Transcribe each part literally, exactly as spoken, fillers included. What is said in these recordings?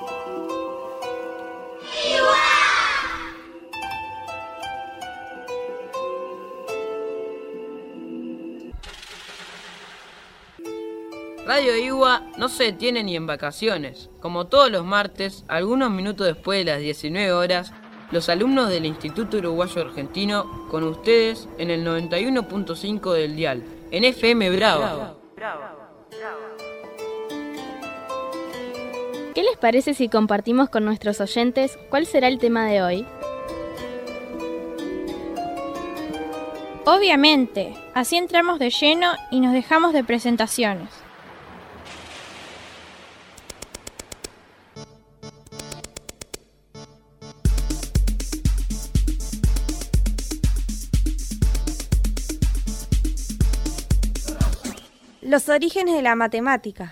Radio Igua no se detiene ni en vacaciones. Como todos los martes, algunos minutos después de las diecinueve horas, los alumnos del Instituto Uruguayo Argentino con ustedes en el noventa y uno punto cinco del dial, en F M Brava. ¿Qué les parece si compartimos con nuestros oyentes cuál será el tema de hoy? Obviamente, así entramos de lleno y nos dejamos de presentaciones. Los orígenes de la matemática.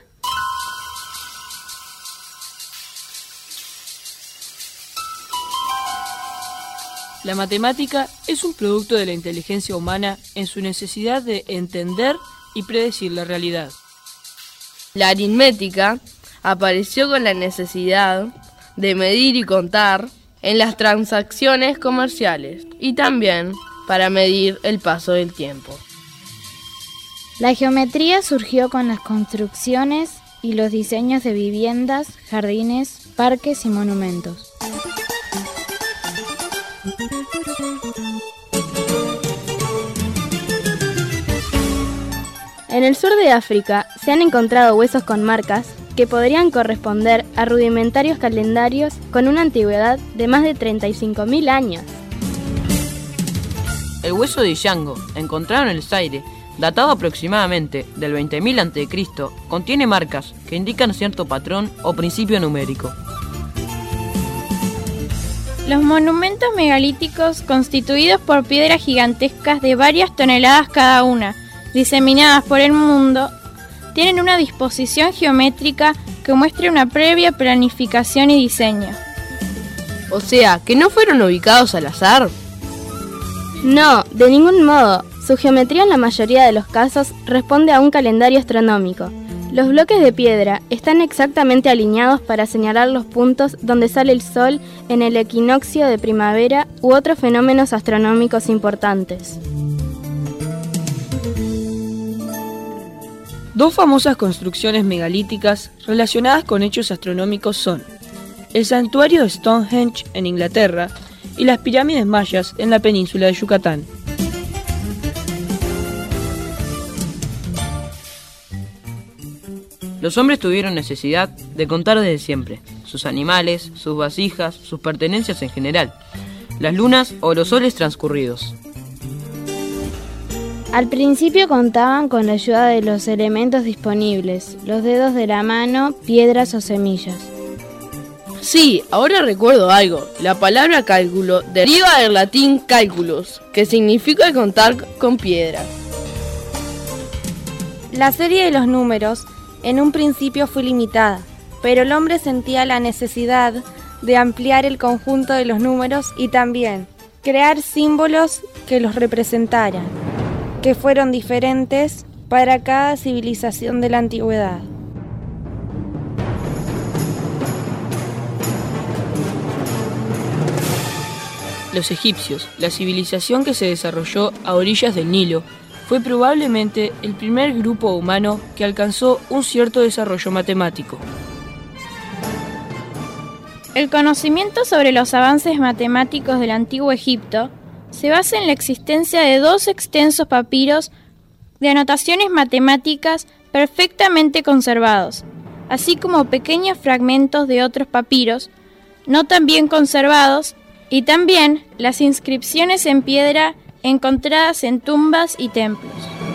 La matemática es un producto de la inteligencia humana en su necesidad de entender y predecir la realidad. La aritmética apareció con la necesidad de medir y contar en las transacciones comerciales y también para medir el paso del tiempo. La geometría surgió con las construcciones y los diseños de viviendas, jardines, parques y monumentos. En el sur de África se han encontrado huesos con marcas que podrían corresponder a rudimentarios calendarios con una antigüedad de más de treinta y cinco mil años. El hueso de Yango, encontrado en el Zaire, datado aproximadamente del veinte mil antes de Cristo, contiene marcas que indican cierto patrón o principio numérico. Los monumentos megalíticos, constituidos por piedras gigantescas de varias toneladas cada una, diseminadas por el mundo, tienen una disposición geométrica que muestra una previa planificación y diseño. O sea, ¿que no fueron ubicados al azar? No, de ningún modo. Su geometría en la mayoría de los casos responde a un calendario astronómico. Los bloques de piedra están exactamente alineados para señalar los puntos donde sale el sol en el equinoccio de primavera u otros fenómenos astronómicos importantes. Dos famosas construcciones megalíticas relacionadas con hechos astronómicos son el santuario de Stonehenge en Inglaterra y las pirámides mayas en la península de Yucatán. Los hombres tuvieron necesidad de contar desde siempre sus animales, sus vasijas, sus pertenencias en general, las lunas o los soles transcurridos. Al principio contaban con la ayuda de los elementos disponibles, los dedos de la mano, piedras o semillas. Sí, ahora recuerdo algo. La palabra cálculo deriva del latín calculus, que significa contar con piedras. La serie de los números en un principio fue limitada, pero el hombre sentía la necesidad de ampliar el conjunto de los números y también crear símbolos que los representaran, que fueron diferentes para cada civilización de la antigüedad. Los egipcios, la civilización que se desarrolló a orillas del Nilo, fue probablemente el primer grupo humano que alcanzó un cierto desarrollo matemático. El conocimiento sobre los avances matemáticos del antiguo Egipto se basa en la existencia de dos extensos papiros de anotaciones matemáticas perfectamente conservados, así como pequeños fragmentos de otros papiros no tan bien conservados, y también las inscripciones en piedra encontradas en tumbas y templos.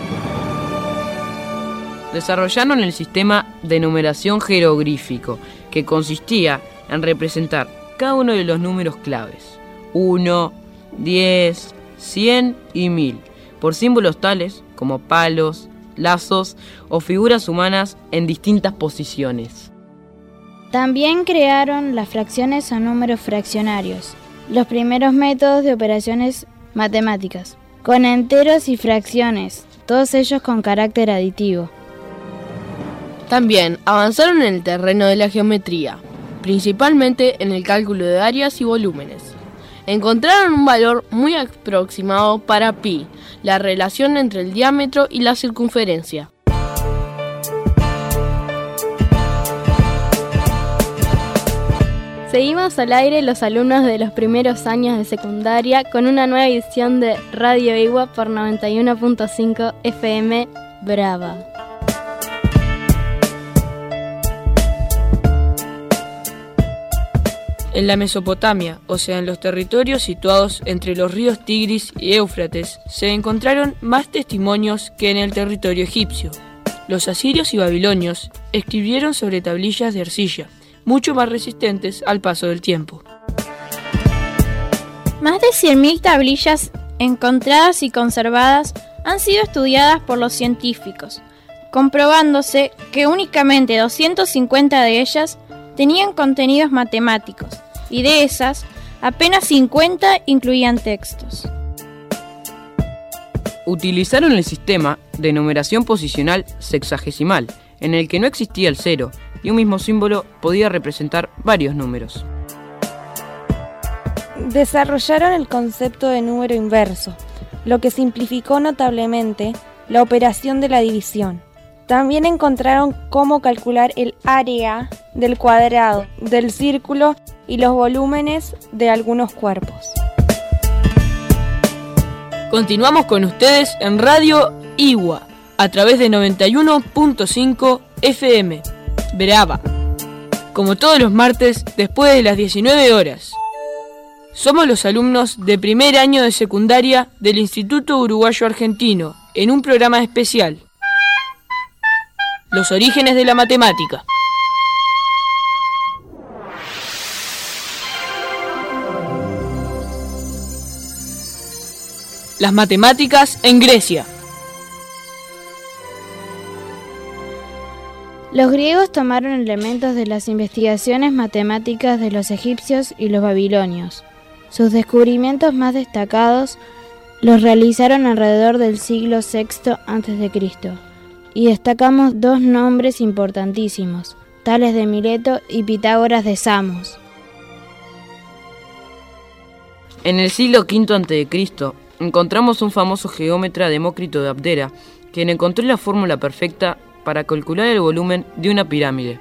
Desarrollaron el sistema de numeración jeroglífico, que consistía en representar cada uno de los números claves, uno, diez, cien y mil, por símbolos tales como palos, lazos o figuras humanas en distintas posiciones. También crearon las fracciones o números fraccionarios, los primeros métodos de operaciones matemáticas, con enteros y fracciones, todos ellos con carácter aditivo. También avanzaron en el terreno de la geometría. principalmente en el cálculo de áreas y volúmenes. Encontraron un valor muy aproximado para pi, la relación entre el diámetro y la circunferencia. Seguimos al aire los alumnos de los primeros años de secundaria con una nueva edición de Radio Igua por noventa y uno punto cinco F M Brava. En la Mesopotamia, o sea, en los territorios situados entre los ríos Tigris y Éufrates, se encontraron más testimonios que en el territorio egipcio. Los asirios y babilonios escribieron sobre tablillas de arcilla, mucho más resistentes al paso del tiempo. Más de cien mil tablillas encontradas y conservadas han sido estudiadas por los científicos, comprobándose que únicamente doscientas cincuenta de ellas tenían contenidos matemáticos, y de esas, apenas cincuenta incluían textos. Utilizaron el sistema de numeración posicional sexagesimal, en el que no existía el cero, y un mismo símbolo podía representar varios números. Desarrollaron el concepto de número inverso, lo que simplificó notablemente la operación de la división. También encontraron cómo calcular el área del cuadrado, del círculo y los volúmenes de algunos cuerpos. Continuamos con ustedes en Radio Igua, a través de noventa y uno punto cinco F M. Brava. Como todos los martes, después de las diecinueve horas. Somos los alumnos de primer año de secundaria del Instituto Uruguayo Argentino, en un programa especial. Los orígenes de la matemática. Las matemáticas en Grecia. Los griegos tomaron elementos de las investigaciones matemáticas de los egipcios y los babilonios. Sus descubrimientos más destacados los realizaron alrededor del siglo sexto antes de Cristo, y destacamos dos nombres importantísimos, Tales de Mileto y Pitágoras de Samos. En el siglo quinto antes de Cristo encontramos un famoso geómetra, Demócrito de Abdera, quien encontró la fórmula perfecta para calcular el volumen de una pirámide.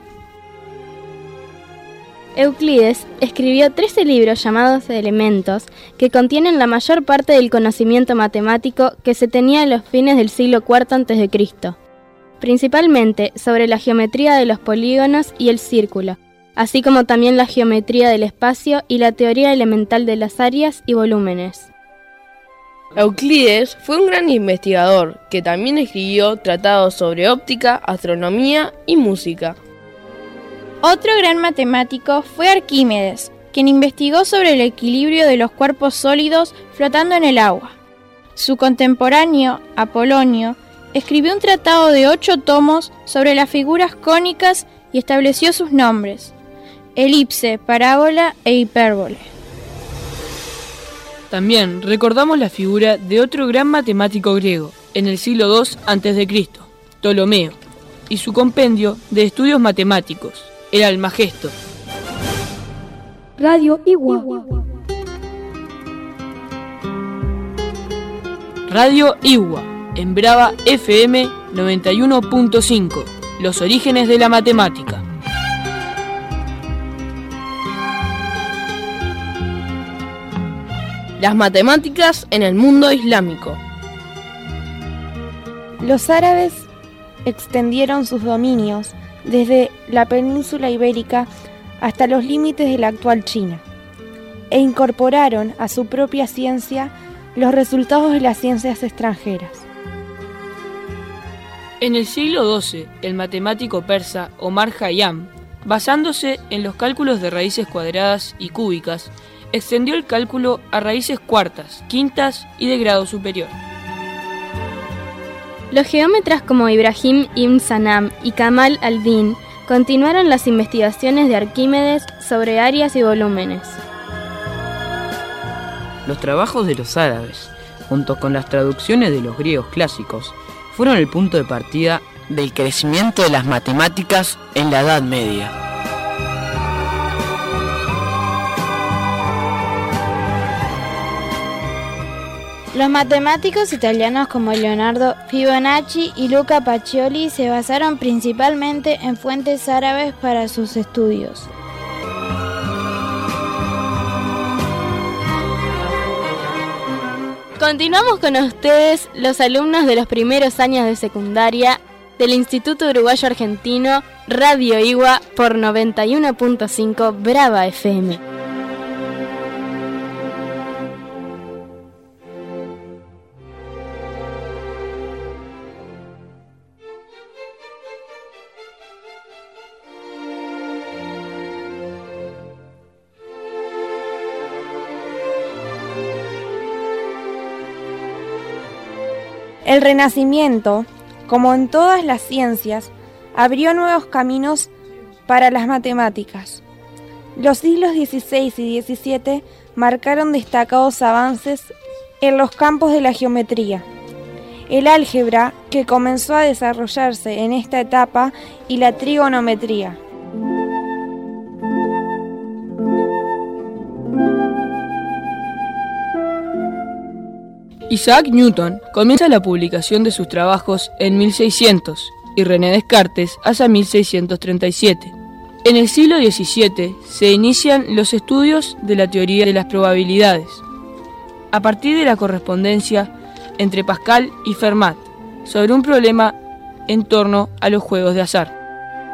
Euclides escribió trece libros llamados Elementos, que contienen la mayor parte del conocimiento matemático que se tenía a los fines del siglo cuarto antes de Cristo, principalmente sobre la geometría de los polígonos y el círculo, así como también la geometría del espacio y la teoría elemental de las áreas y volúmenes. Euclides fue un gran investigador que también escribió tratados sobre óptica, astronomía y música. Otro gran matemático fue Arquímedes, quien investigó sobre el equilibrio de los cuerpos sólidos flotando en el agua. Su contemporáneo, Apolonio, escribió un tratado de ocho tomos sobre las figuras cónicas y estableció sus nombres: elipse, parábola e hipérbole. También recordamos la figura de otro gran matemático griego, en el siglo segundo antes de Cristo, Ptolomeo, y su compendio de estudios matemáticos, el Almagesto. Radio Igua. Radio Igua, en Brava F M noventa y uno punto cinco, los orígenes de la matemática. Las matemáticas en el mundo islámico. Los árabes extendieron sus dominios desde la península ibérica hasta los límites de la actual China e incorporaron a su propia ciencia los resultados de las ciencias extranjeras. En el siglo doce, el matemático persa Omar Khayyam, basándose en los cálculos de raíces cuadradas y cúbicas, extendió el cálculo a raíces cuartas, quintas y de grado superior. Los geómetras como Ibrahim ibn Sanam y Kamal al-Din continuaron las investigaciones de Arquímedes sobre áreas y volúmenes. Los trabajos de los árabes, junto con las traducciones de los griegos clásicos, fueron el punto de partida del crecimiento de las matemáticas en la Edad Media. Los matemáticos italianos como Leonardo Fibonacci y Luca Pacioli se basaron principalmente en fuentes árabes para sus estudios. Continuamos con ustedes, los alumnos de los primeros años de secundaria del Instituto Uruguayo Argentino, Radio Igua por noventa y uno punto cinco Brava F M. El Renacimiento, como en todas las ciencias, abrió nuevos caminos para las matemáticas. Los siglos dieciséis y diecisiete marcaron destacados avances en los campos de la geometría, el álgebra, que comenzó a desarrollarse en esta etapa, y la trigonometría. Isaac Newton comienza la publicación de sus trabajos en mil seiscientos y René Descartes hacia mil seiscientos treinta y siete. En el siglo diecisiete se inician los estudios de la teoría de las probabilidades, a partir de la correspondencia entre Pascal y Fermat sobre un problema en torno a los juegos de azar.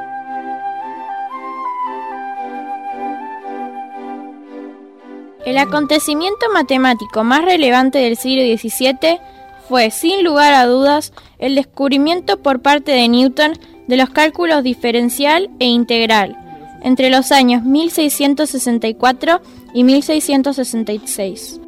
El acontecimiento matemático más relevante del siglo diecisiete fue, sin lugar a dudas, el descubrimiento por parte de Newton de los cálculos diferencial e integral, entre los años mil seiscientos sesenta y cuatro y mil seiscientos sesenta y seis.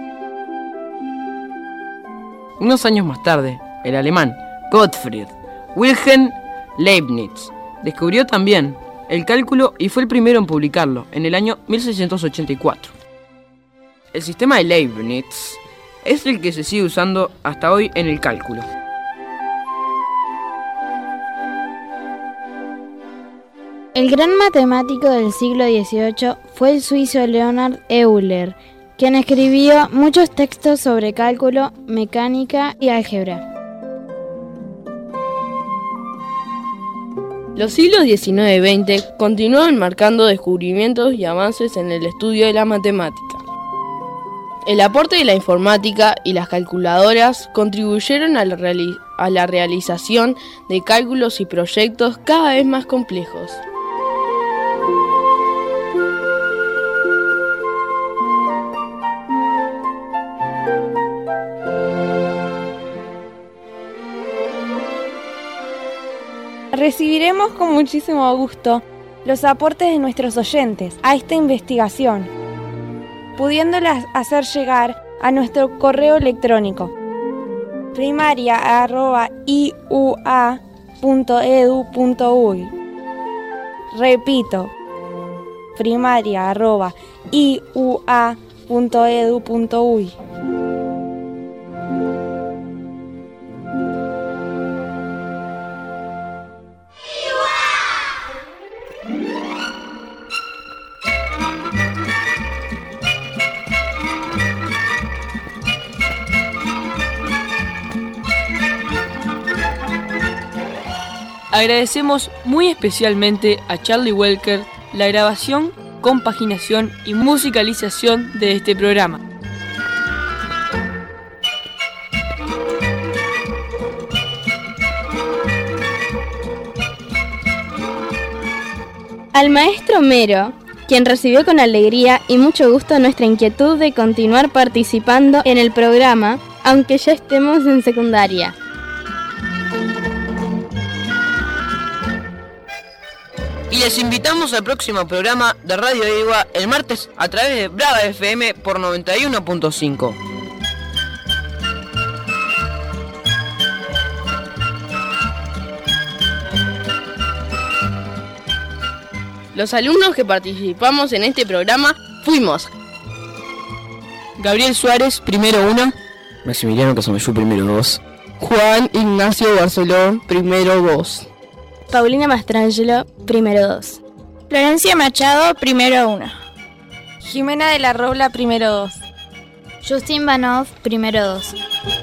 Unos años más tarde, el alemán Gottfried Wilhelm Leibniz descubrió también el cálculo y fue el primero en publicarlo en el año mil seiscientos ochenta y cuatro. El sistema de Leibniz es el que se sigue usando hasta hoy en el cálculo. El gran matemático del siglo dieciocho fue el suizo Leonhard Euler, quien escribió muchos textos sobre cálculo, mecánica y álgebra. Los siglos diecinueve y veinte continuaron marcando descubrimientos y avances en el estudio de la matemática. El aporte de la informática y las calculadoras contribuyeron a la, reali- a la realización de cálculos y proyectos cada vez más complejos. Recibiremos con muchísimo gusto los aportes de nuestros oyentes a esta investigación, pudiéndolas hacer llegar a nuestro correo electrónico primaria arroba i u a punto e d u punto u y. Repito, primaria arroba i u a punto e d u punto u y. Agradecemos muy especialmente a Charlie Welker la grabación, compaginación y musicalización de este programa. Al maestro Mero, quien recibió con alegría y mucho gusto nuestra inquietud de continuar participando en el programa, aunque ya estemos en secundaria. Y les invitamos al próximo programa de Radio Igua el martes a través de Brava F M por noventa y uno punto cinco. Los alumnos que participamos en este programa fuimos Gabriel Suárez, primero uno. Maximiliano Casamellú, primero dos. Juan Ignacio Barceló, primero dos. Paulina Mastrangelo, primero dos. Florencia Machado, primero uno. Jimena de la Robla, primero dos. Justin Vanov, primero dos.